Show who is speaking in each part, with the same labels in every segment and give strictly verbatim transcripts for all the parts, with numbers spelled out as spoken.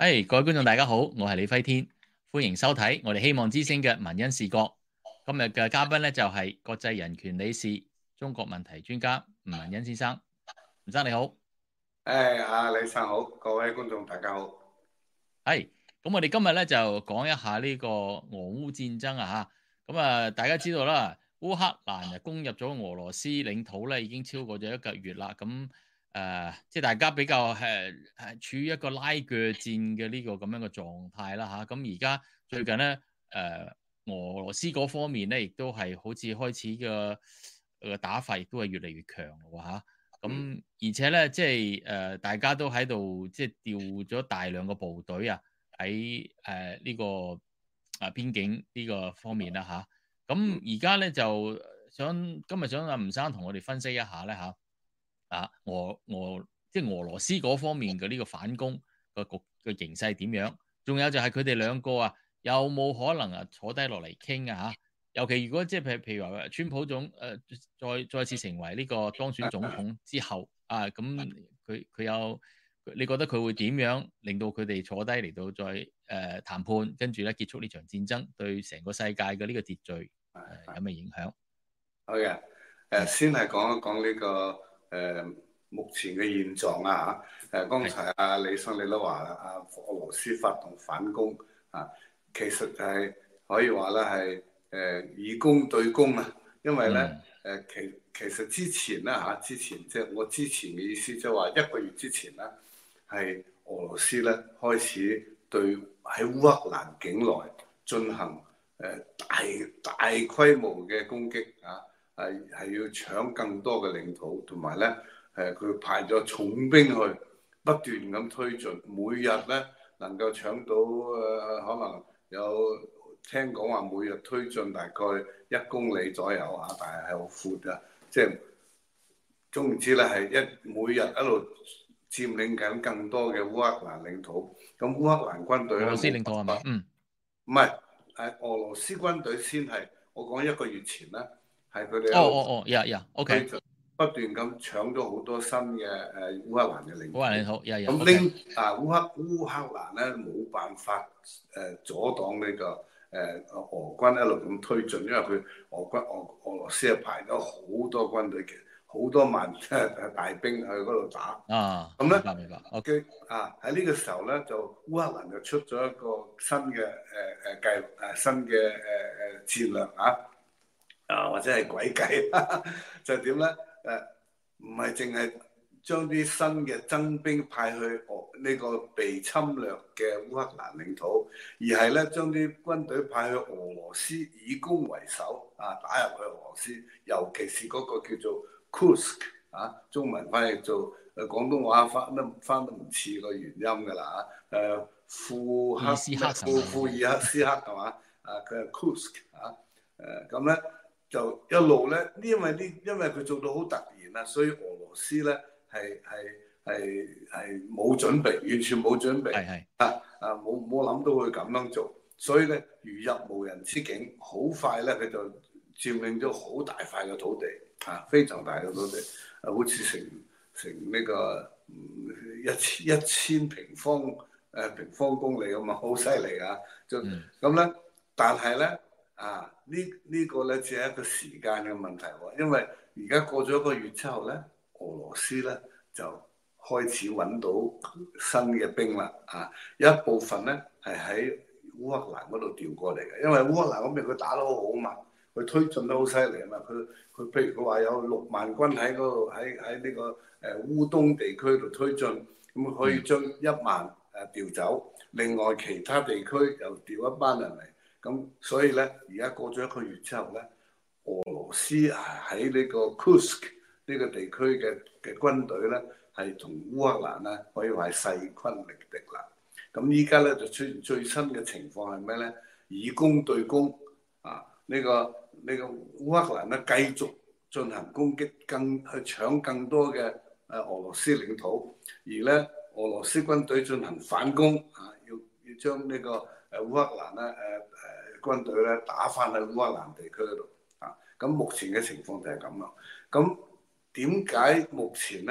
Speaker 1: 誒，各位觀眾大家好，我係李輝天，歡迎收睇我哋希望之聲嘅文恩視角。今日嘅嘉賓咧就係國際人權理事、中國問題專家吳文恩先生。吳生你好。
Speaker 2: 誒，阿李生好，各位觀眾大家好。
Speaker 1: 係，咁我哋今日咧就講一下呢個俄烏戰爭啊嚇。咁啊，大家知道啦，烏克蘭啊攻入咗俄羅斯領土咧，已經超過咗一個月啦。咁誒、呃，即係大家比較誒誒、呃、處於一個拉鋸戰嘅呢個咁樣嘅狀態啦嚇。咁而家最近咧誒、呃，俄羅斯嗰方面咧，亦都係好似開始嘅誒打法，亦都係越嚟越強喎嚇。咁而且咧，即係誒，大家都喺度即係調咗大量嘅部隊啊，喺誒呢個啊邊境呢個方面啦吓。咁而家咧就想今日想阿吳生同我哋分析一下咧吓，啊俄俄即係俄羅斯嗰方面嘅呢個反攻個局嘅形勢點樣？仲有就係佢哋兩個啊，有冇可能啊坐低落嚟傾啊吓？尤其如果即係譬譬如話，川普總誒、呃、再再次成為呢個當選總統之後啊，咁佢佢有你覺得佢會點樣令到佢哋坐低嚟到再誒、呃、談判，跟住咧結束呢場戰爭，對成個世界嘅呢個秩序誒、呃、有咩影響？
Speaker 2: 好嘅，誒先係講一講呢、這個誒、呃、目前嘅現狀啊嚇。誒剛才阿李生你都話啦，阿俄羅斯發動反攻啊，其實就係可以話咧係誒以攻對攻啊，因為咧誒、嗯、其其實之前咧嚇，之前即係我之前嘅意思，即係話一個月之前咧，係俄羅斯咧開始對喺烏克蘭境內進行誒大大規模嘅攻擊啊！係係要搶更多嘅領土，同埋咧誒佢派咗重兵去不斷咁推進，每日咧能夠搶到誒、呃、可能有聽講話每日推進大概一公里左右嚇，但係係好闊啊！即係總言之咧係一每日一路佔領緊更多嘅烏克蘭領土。咁烏克蘭軍隊咧，
Speaker 1: 俄羅斯領土係嘛？嗯，
Speaker 2: 唔係係俄羅斯軍隊先係我講一個月前咧。係佢哋
Speaker 1: 哦哦哦，呀呀，OK，
Speaker 2: 不斷咁搶咗好多新嘅誒烏克蘭嘅領土。
Speaker 1: 烏克蘭領土，呀呀，
Speaker 2: 咁拎
Speaker 1: OK，
Speaker 2: 啊烏克烏克蘭咧冇辦法誒阻擋呢、這個誒、呃、俄軍一路咁推進，因為佢俄軍俄俄羅斯係排咗好多軍隊嘅，好多萬大兵去嗰度打。
Speaker 1: 啊，
Speaker 2: 咁咧，
Speaker 1: 明白明白，OK，
Speaker 2: 啊喺呢個時候咧，就烏克蘭就出咗一個新嘅誒誒計誒新嘅誒誒戰略啊！啊，或者係詭計，就係點咧？誒，唔係淨係將啲新嘅增兵派去俄呢個被侵略嘅烏克蘭領土，而係咧將啲軍隊派去俄羅斯，以攻為守啊，打入去俄羅斯，尤其是嗰個叫做 Kursk 啊，中文翻譯做誒廣東話翻都翻都唔似個原音㗎啦嚇，誒庫克庫庫爾克斯克係嘛？啊，佢係 Kursk 啊，誒咁咧。就一路咧，因為呢，因為佢做到好突然啦，所以俄羅斯咧係係係係冇準備，完全冇準備，係係啊啊冇冇諗到佢咁樣做，所以咧如入無人之境，好快咧佢就佔領咗好大塊嘅土地，啊非常大嘅土地，啊好似成成呢、這個、嗯、一千一千平方誒、呃、平方公里咁啊，好犀利啊！就咁咧、嗯，但係咧。啊！呢呢個咧只係一個時間嘅問題喎，因為而家過咗一個月之後咧，俄羅斯咧就開始揾到新嘅兵啦。啊，有一部分咧係喺烏克蘭嗰度調過嚟嘅，因為烏克蘭嗰邊佢打得好好嘛，佢推進得好犀利啊嘛。佢佢譬如佢話有六萬軍喺嗰度喺喺呢個誒烏東地區度推進，咁可以將一萬誒調走，另外其他地區又調一班人嚟。咁所以咧，而家過咗一個月之後咧，俄羅斯喺呢個 Kursk 呢個地區嘅嘅軍隊咧，係同烏克蘭咧可以話係勢均力敵啦。咁依家咧就出現最新嘅情況係咩咧？以攻對攻啊！呢個呢個烏克蘭咧繼續進行攻擊，更去搶更多嘅誒俄羅斯領土，而咧俄羅斯軍隊進行反攻啊！要要將呢個誒烏克蘭咧誒。軍隊咧打翻去烏克蘭地區嗰度啊！咁目前嘅情況就係咁咯。咁點解目前咧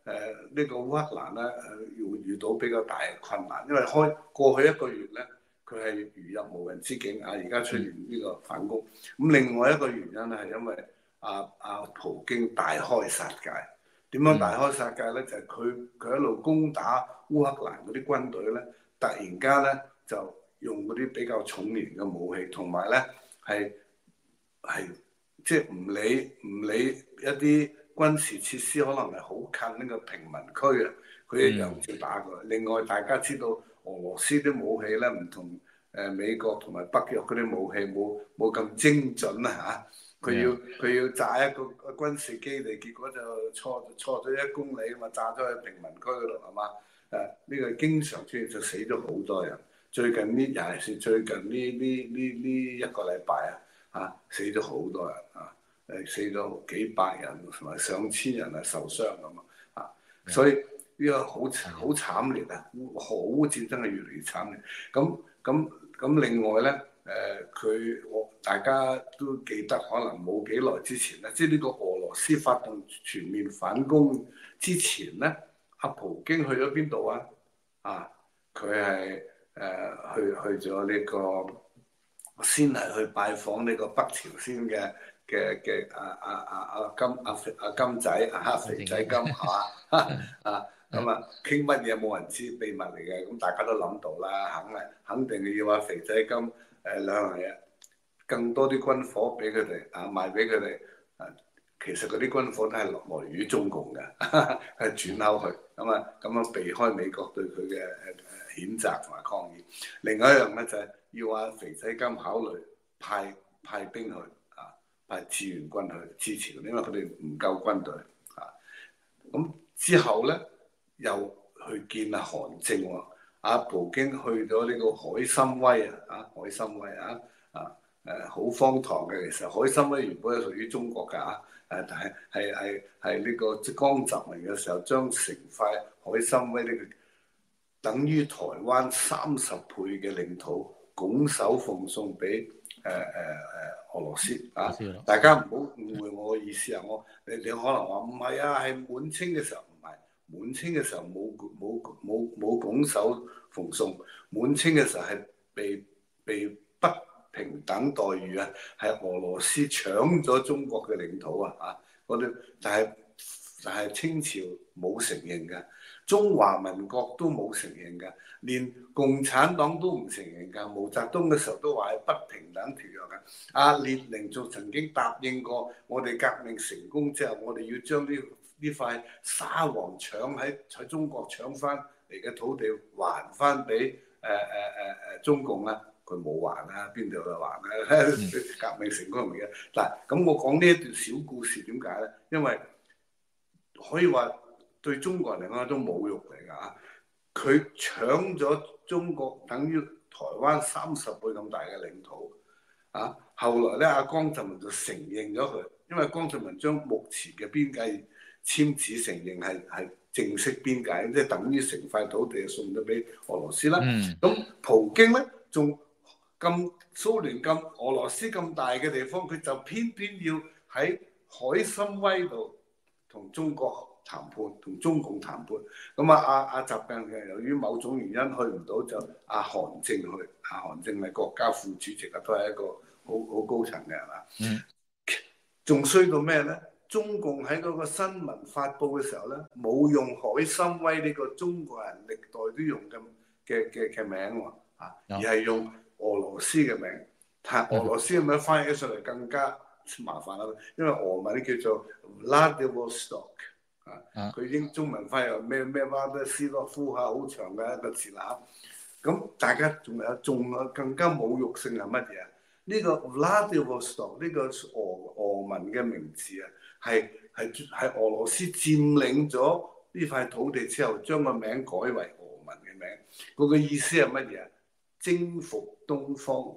Speaker 2: 誒呢個烏克蘭咧誒遇遇到比較大嘅困難，因為開過去一個月咧，佢係如入無人之境啊！而家出現呢個反攻。咁另外一個原因咧係因為阿阿普京大開殺戒。點樣大開殺戒咧？就係佢佢一路攻打烏克蘭嗰啲軍隊咧，突然間咧就用嗰啲比較重型嘅武器，同埋咧係係即係唔理唔理一啲軍事設施可能係好近呢個平民區啊，佢一樣照打佢。嗯、另外大家知道俄羅斯啲武器咧唔同誒美國同埋北約嗰啲武器冇冇咁精準啊嚇，佢要佢要炸一個軍事基地，結果就錯錯咗一公里啊嘛，炸咗去平民區嗰度係嘛？誒呢、呢個經常出現就死咗好多人。最近呢尤其是最近呢呢呢呢一個禮拜啊嚇死咗好多人啊！誒死咗幾百人同埋上千人係受傷咁啊！所以呢個好好慘烈啊！俄烏戰爭係越嚟越慘烈。咁咁咁另外咧，誒、呃、佢我大家都記得，可能冇幾耐之前咧，即係呢個俄羅斯發動全面反攻之前咧，阿普京去咗邊度啊？啊，佢係誒去去咗呢、這個，先係去拜訪呢個北朝鮮嘅。嘅嘅啊啊啊啊金啊肥啊金仔啊肥仔金係嘛啊咁啊傾乜嘢冇人知秘密嚟嘅，咁大家都諗到啦，肯係肯定要話肥仔金誒兩樣嘢，更多啲軍火俾佢哋啊賣俾佢哋啊，其實嗰啲軍火都係落來於中共嘅，係轉口去咁啊咁樣避開美國對佢嘅誒誒譴責同埋抗議。另外一樣咧就係要話肥仔金考慮派派兵去。係志願軍去支持，因為佢哋唔夠軍隊啊。咁之後咧，又去見阿韓正喎。阿普京去咗呢個海參崴啊，啊海參崴啊，啊誒好荒唐嘅。其實海參崴原本係屬於中國㗎啊，誒但係係係係呢個江澤民嘅時候，將成塊海參崴呢個等於台灣三十倍嘅領土拱手奉送俾誒誒誒俄羅斯啊！大家唔好誤會我嘅意思啊！我你你可能話唔係啊，係滿清嘅時候唔係，滿清嘅時候冇冇冇冇拱手奉送，滿清嘅時候係被被不平等待遇啊，係俄羅斯搶咗中國嘅領土啊！啊，嗰啲但係但係清朝冇承認嘅。中華民國都冇承認㗎，連共產黨都唔承認㗎。毛澤東嘅時候都話係不平等條約㗎。阿列寧仲曾經答應過，我哋革命成功之後，我哋要將呢呢塊沙皇搶喺喺中國搶翻嚟嘅土地還翻俾誒誒誒誒中共啊！佢冇還啊，邊度有還啊？革命成功嚟嘅嗱，咁我講呢一段小故事點解咧？因為可以話。對中國人嚟講係一種侮辱嚟㗎嚇，佢搶咗中國等於台灣三十倍咁大嘅領土啊！後來咧，阿江澤民就承認咗佢，因為江澤民將目前嘅邊界簽字承認係係正式邊界，即係等於成塊土地送咗俾俄羅斯啦。咁、嗯、普京咧仲咁蘇聯咁俄羅斯咁大嘅地方，佢就偏偏要喺海參崴度同中國談判，同中共談判，咁啊阿阿習近平由於某種原因去唔到，就阿韓正去，阿韓正係國家副主席啊，都係一個好好高層嘅係嘛？嗯。仲衰到咩咧？中共喺嗰個新聞發佈嘅時候咧，冇用海參崴呢個中國人歷代都用嘅嘅嘅嘅名喎，啊，而係用俄羅斯嘅名，但俄羅斯嘅名翻譯起上嚟更加麻煩啦，因為俄文叫做 Vladivostok。啊！佢英中文翻又咩咩瓦德斯洛夫嚇，好長嘅一個字啦。咁大家仲有仲有更加侮辱性係乜嘢啊？呢、這個 Vladivostok 呢個俄俄文嘅名字啊，係係係俄羅斯佔領咗呢塊土地之後，將個名改為俄文嘅名。嗰個意思係乜嘢啊？征服東方，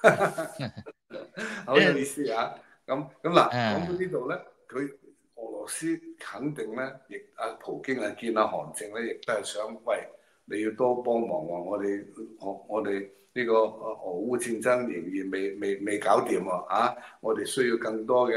Speaker 2: 好有意思啊！咁咁嗱，講到呢度咧，佢。俄羅斯肯定咧，亦阿普京啊見阿韓正咧，亦都係想，喂，你要多幫忙喎！我哋我我哋呢個俄烏戰爭仍然未未未搞掂喎啊！我哋需要更多嘅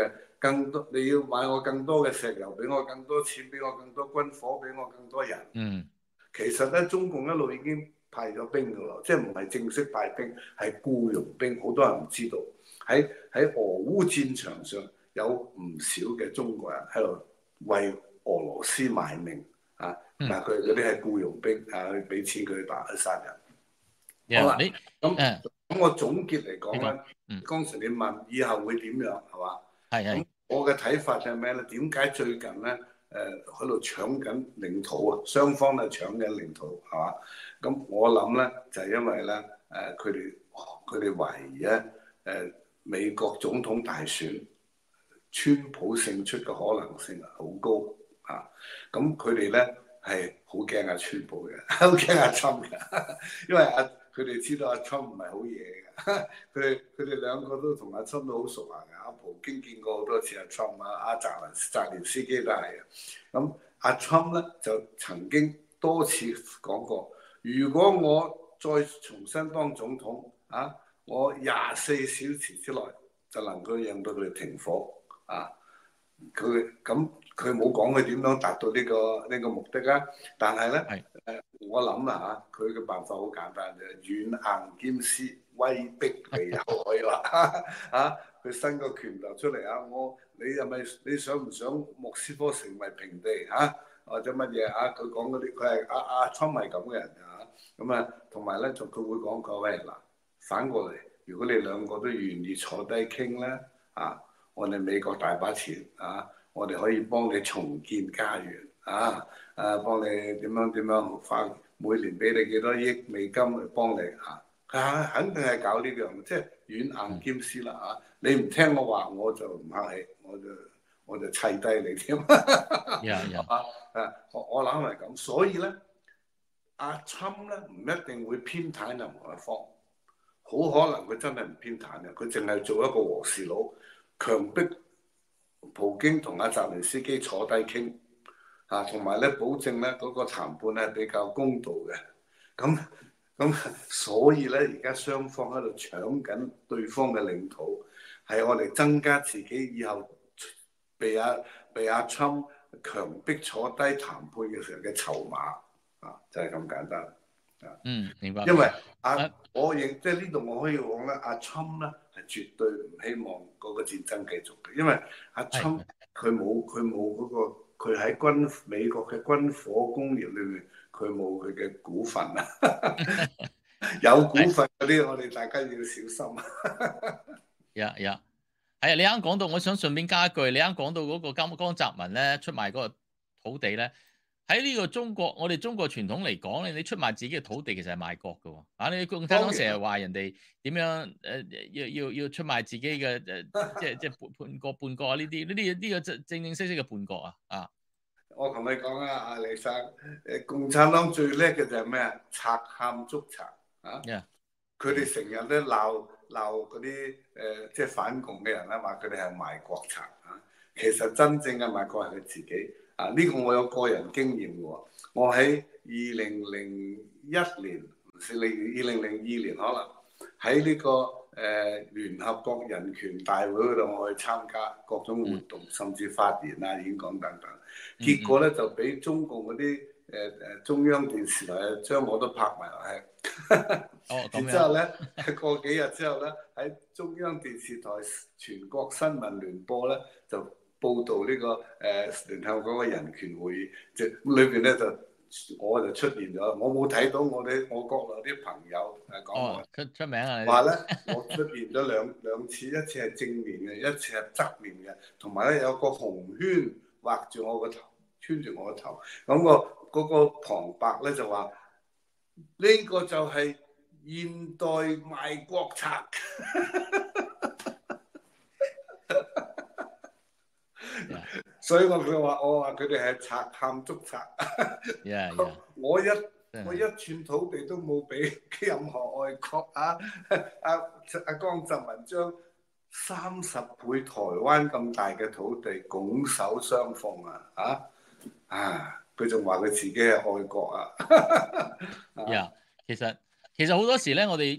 Speaker 2: 更多你要買我更多嘅石油，俾我更多錢，俾我更多軍火，俾我更多人。
Speaker 1: 嗯，
Speaker 2: 其實咧，中共一路已經派咗兵噶啦，即係唔係正式派兵，係僱傭兵。好多人唔知道，喺喺俄烏戰場上有唔少嘅中國人喺度為俄羅斯賣命啊！但係佢嗰啲係僱傭兵啊，去俾錢佢打去殺人。
Speaker 1: Yeah,
Speaker 2: 好啦，
Speaker 1: 你
Speaker 2: 咁
Speaker 1: 誒
Speaker 2: 咁我總結嚟講咧，
Speaker 1: 嗯，
Speaker 2: 剛才你問以後會點樣係嘛？
Speaker 1: 係係
Speaker 2: 咁我嘅睇法就係咩咧？點解最近咧誒喺度搶緊領土啊？雙方都搶緊領土係嘛？咁我諗咧就係、是、因為咧誒佢哋佢哋懷疑咧誒、呃、美國總統大選川普勝出嘅可能性好高啊！咁佢哋咧係好驚阿川普嘅，好驚阿侵嘅，因為阿佢哋知道阿侵唔係好嘢嘅，佢哋佢哋兩個都同阿侵都好熟下嘅，阿普京見過好多次阿侵啊，阿澤連澤連斯基都係嘅。咁阿侵咧就曾經多次講過，如果我再重新當總統啊，我廿四小時之內就能夠讓到佢哋停火啊！佢咁佢冇講佢點樣達到呢、呢個呢、呢個目的啊，但係咧誒，我諗啦嚇，佢嘅辦法好簡單啫，軟硬兼施，威逼利誘可以話嚇，佢伸個拳頭出嚟啊！我你係咪你想唔想莫斯科成為平地嚇、啊？或者乜嘢啊？佢講嗰啲佢係阿阿侵係咁嘅人啊，咁啊同埋咧就佢會講佢喂嗱，反過嚟，如果你兩個都願意坐低傾咧啊！我哋美國大把錢啊！我哋可以幫你重建家園啊！誒，幫你點樣點樣花，每年俾你幾多億美金去幫你嚇。佢、啊、肯定係搞呢樣，即係軟硬兼施啦嚇。你唔聽我話，我就唔客氣，我就我就砌低你添。
Speaker 1: 呀呀
Speaker 2: 啊誒，我我諗係咁，所以咧，阿侵咧唔一定會偏袒任何一方，好可能佢真係唔偏袒嘅，佢淨係做一個和事佬。強迫普京同阿澤連斯基坐低傾啊，同埋咧保證咧嗰個談判咧比較公道嘅。咁咁所以咧，而家雙方喺度搶緊對方嘅領土，係我哋增加自己以後被阿被阿侵強迫坐低談判嘅時候嘅籌碼啊，就係咁簡單啊。
Speaker 1: 嗯，明白。
Speaker 2: 因為阿、啊、我認即係呢度我可以講咧，阿侵咧。係絕對唔希望嗰個戰爭繼續嘅，因為阿侵佢冇佢冇嗰個佢喺軍美國嘅軍火工業裏面，佢冇佢嘅股份啊。有股份嗰啲，我哋大家要小心。
Speaker 1: 呀呀，係啊！你啱講到，我想順便加一句，你啱講到嗰個江江澤民咧出賣嗰個土地咧。喺呢個中國，我哋中國傳統嚟講咧，你出賣自己嘅土地其實係賣國嘅喎。啊，你共產黨成日話人哋點樣誒要要要出賣自己嘅誒、呃，即係即係叛叛國叛國啊！呢啲呢啲呢個正正式式嘅叛國啊！啊，
Speaker 2: 我同你講啊，阿李生，誒共產黨最叻嘅就係咩啊？賊喊捉賊啊！佢哋成日咧鬧鬧嗰啲誒即係反共嘅人啦，話佢哋係賣國賊啊！其實真正嘅賣國係佢自己。啊！呢、這個我有個人經驗喎，我喺二零零一年，唔係零二零零二年，可能喺呢、這個誒、呃、聯合國人權大會嗰度，我去參加各種活動，甚至發言啊、演講等等。結果咧就俾中共嗰啲誒誒中央電視台將我都拍埋落去。
Speaker 1: 哦，
Speaker 2: 然之後咧，過幾日之後咧，喺中央電視台全國新聞聯播咧就報導呢、這個誒、呃、聯合國嘅人權會議，即裏邊咧就我就出現咗，我冇睇到我哋我國內啲朋友誒講我、
Speaker 1: 哦、出出名啊！
Speaker 2: 話咧我出現咗兩兩次，一次係正面嘅，一次係側面嘅，同埋咧有個紅圈畫住我個頭，圈住我個頭，咁、那個嗰、那個旁白咧就話呢、這個就係現代賣國賊。
Speaker 1: Yeah.
Speaker 2: 所以我佢話我話佢哋係賊喊捉賊。
Speaker 1: Yeah, yeah.
Speaker 2: 我一我一寸土地都冇俾任何外國啊！阿阿江澤民將三十倍台灣咁大嘅土地拱手相奉啊！啊啊！佢仲話佢自己係愛國啊！
Speaker 1: 呀、yeah. 其實其實好多時咧，我哋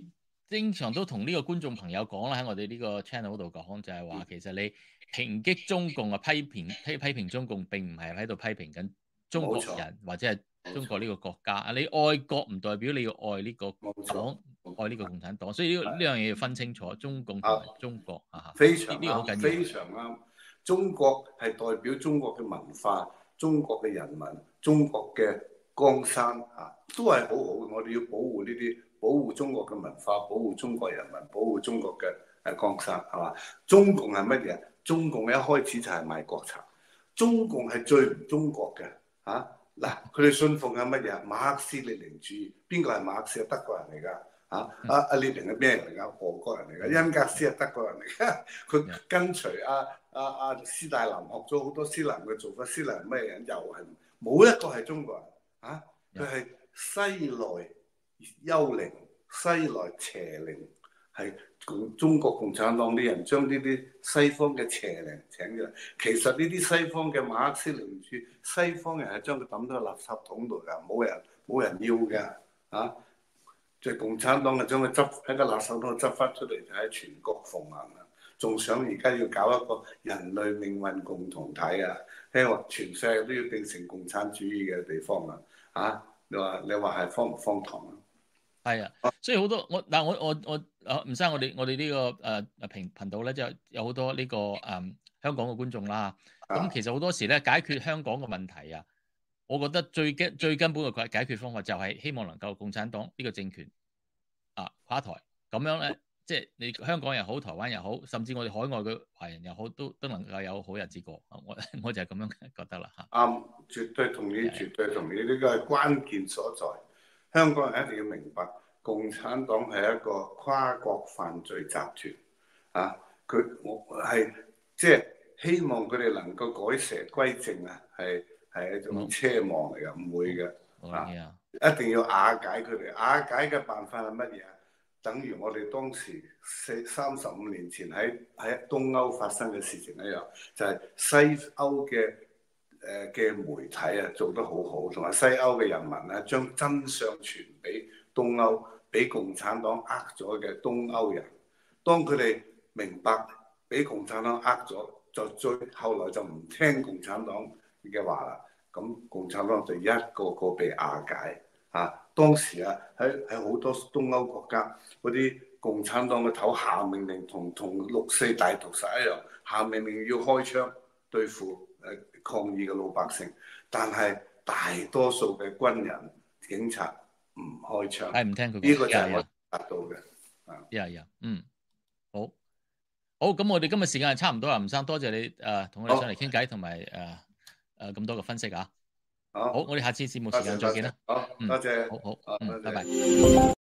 Speaker 1: 經常都同呢個觀眾朋友講啦，喺我哋呢個 channel 度講，就係話其實你抨擊中共啊，批評批批評中共並唔係喺度批評緊中國人或者係中國呢個國家。你愛國唔代表你要愛呢個黨，愛呢個共產黨，所以呢呢樣嘢要分清楚，中共同埋中國啊，
Speaker 2: 非常
Speaker 1: 呢個好緊要，
Speaker 2: 非常啱。中國係代表中國嘅文化、中國嘅人民、中國嘅江山啊，都係好好嘅。我哋要保護呢啲，保護中國嘅文化，保護中國人民，保護中國嘅誒江山，係嘛？中共係乜嘢？中共一開始就係賣國賊，中共係最唔中國嘅嚇。嗱，佢哋信奉係乜嘢？馬克思列寧主義。邊個係馬克思？係德國人嚟㗎。啊！阿阿列寧係咩人嚟㗎？俄國人嚟㗎。恩格斯係德國人嚟㗎。佢跟隨阿阿阿斯大林學咗好多斯林嘅做法。斯林係咩人？又係冇一個係中國人。啊！佢係西來幽靈、西來邪靈，係中國共產黨啲人將呢啲西方嘅邪靈請咗嚟。其實呢啲西方嘅馬克思列寧主義，西方人係將佢抌到垃圾桶度㗎，冇人冇人要㗎。啊！即係共產黨就將佢執喺個垃圾桶執翻出嚟，就喺全國奉行啦。仲想而家要搞一個人類命運共同體啊！希望全世界都要變成共產主義嘅地方啊！啊，你話你話係荒唔荒唐啊？
Speaker 1: 係啊，所以好多我嗱我我我啊吳生，我哋我哋呢個誒誒頻頻道咧，就有好多呢個誒香港嘅觀眾啦。咁其實好多時咧，解決香港嘅問題啊，我覺得最根最根本嘅解解決方法就係希望能夠共產黨呢個政權啊垮台，咁樣咧，即係你香港又好，台灣又好，甚至我哋海外嘅華人又好，都都能夠有好日子過。我我就係咁樣覺得啦嚇。
Speaker 2: 啱，絕對同意，絕對同意，呢個係關鍵所在。香港人一定要明白，共產黨係一個跨國犯罪集團啊！佢我係即係希望佢哋能夠改邪歸正啊！係係一種奢望嚟㗎，唔會嘅啊！一定要瓦解佢哋。瓦解嘅辦法係乜嘢啊？等於我哋當時四三十五年前喺喺東歐發生嘅事情一樣，就係西歐嘅誒嘅媒體啊做得好好，同埋西歐嘅人民啊將真相傳俾東歐，俾共產黨呃咗嘅東歐人。當佢哋明白俾共產黨呃咗，就最後來就唔聽共產黨嘅話啦。咁共產黨就一個個被瓦解。啊！當時啊，喺喺好多東歐國家，嗰啲共產黨嘅頭下命令同同六四大屠殺一樣，下命令要開槍對付誒抗議嘅老百姓。但係大多數嘅軍人、警察唔開槍，
Speaker 1: 係唔聽佢講。
Speaker 2: 呢個就係我達到嘅。啊，
Speaker 1: 呀呀，嗯，好，好，咁我哋今日時間係差唔多啦，吳生，多謝你誒同我哋上嚟傾偈，同埋誒誒咁多嘅分析啊！好，我哋下次節目時間再見啦。
Speaker 2: 好，多謝。
Speaker 1: 好好，嗯，拜拜。